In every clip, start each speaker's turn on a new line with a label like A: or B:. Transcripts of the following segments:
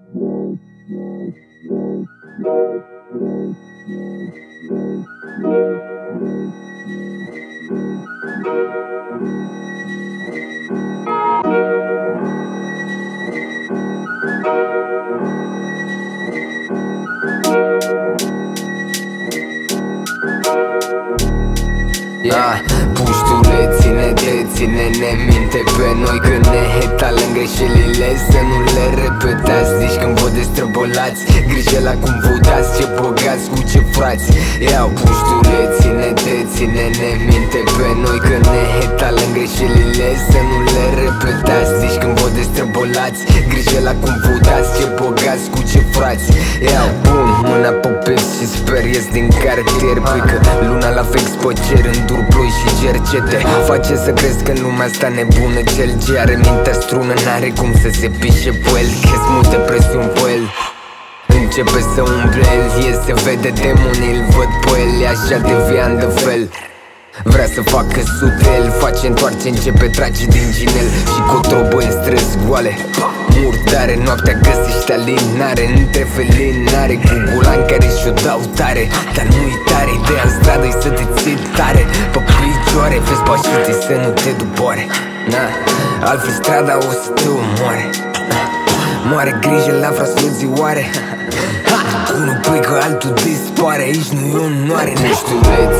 A: Puștule, ține-ne minte pe noi când ne hetalăm greșelile, să nu le repetați. Deci când vă destrăbolați, grijă la cum votați, ce băgați cu ce frați. Puștule, ține-ne minte pe noi când ne hetalăm greșelile, să nu le repetați. Deci când vă destrăbolați, grijă la cum votați, ce băgați cu ce frați. Bun, mâna pe pept și sper ies din cartier. Păi că luna la fix pe cer, îndur ploi și cercete. Face să crezi că în lumea asta nebună, cel ce are mintea strună n-are cum să se pișe pe el. Crezi multe presiuni pe el, începe să umble el. Se vede demonii, îl văd pe el, e așa deviant de fel. Vrea să facă sute, el face întoarce, începe trage din ginel. Și cotrobă în stres goale, murdare, noaptea găsește alinare între felinare, cu gulan care și-o dau tare. Dar nu uitare, ideea în stradă-i să te ții tare pe picioare. Vezi pașite să nu te duboare, altfel strada o să te omoare. Moare grijă la fraslăzioare, unul plecă, altul dispare, aici nu e onoare. Nu știu,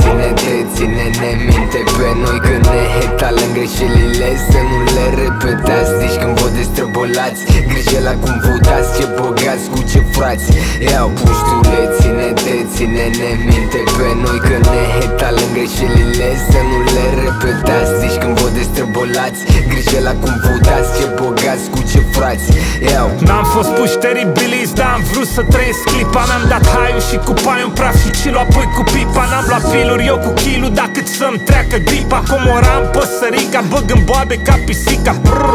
A: ține-ne minte pe noi când ne hetalăm greșelile, să nu le repetați. Deci când vă destrăbolați, grijă la cum votați, ce băgați cu ce frați. Puștule, ține-ne minte pe noi când ne hetalăm greșelile, să nu le repetați. Deci când vă destrăbolați, grijă la cum votați, ce băgați cu ce frați.
B: N-am fost puși teribilis, dar am vrut să trăiesc clipa. Mi-am dat haiul și cu paiul în praf și cilo, apoi cu pipa. N-am luat piluri, eu cu kilu, dar cât să-mi treacă gripa. Comoram păsărica, băg în boabe ca pisica.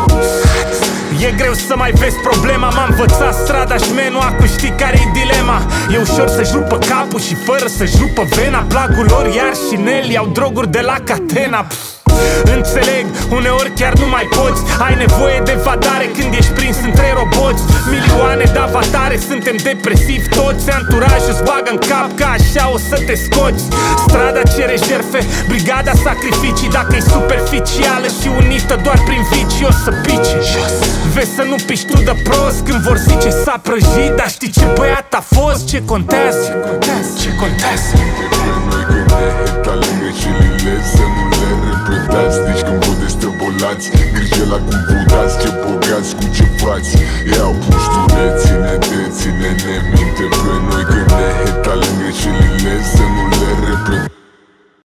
B: E greu să mai vezi problema, m-a învățat strada și menul acum știi care-i dilema. E ușor să-și rupă capul și fără să-și rupă vena. Plagul lor iar și Nel iau droguri de la Catena. Înțeleg, uneori chiar nu mai poți. Ai nevoie de vadare când ești prins între roboți. Milioane de avatare, suntem depresivi toți. Anturajul îți bagă în cap că așa o să te scoți. Strada cere jerfe, brigada sacrificii. Dacă-i superficială și unită doar prin vicii, o să pice. Vezi să nu piși tu de prost când vor zice s-a prăjit. Dar știi ce băiat a fost? Ce contează? Ce contează?
C: Noi când ne hetalăm greșelile, să nu le repetați. Deci când vă destrăbolați, grijă la cum votați, ce băgați cu ce frați. Puștule, ține-ne minte pe noi când ne hetalăm greșelile, să nu le repetați.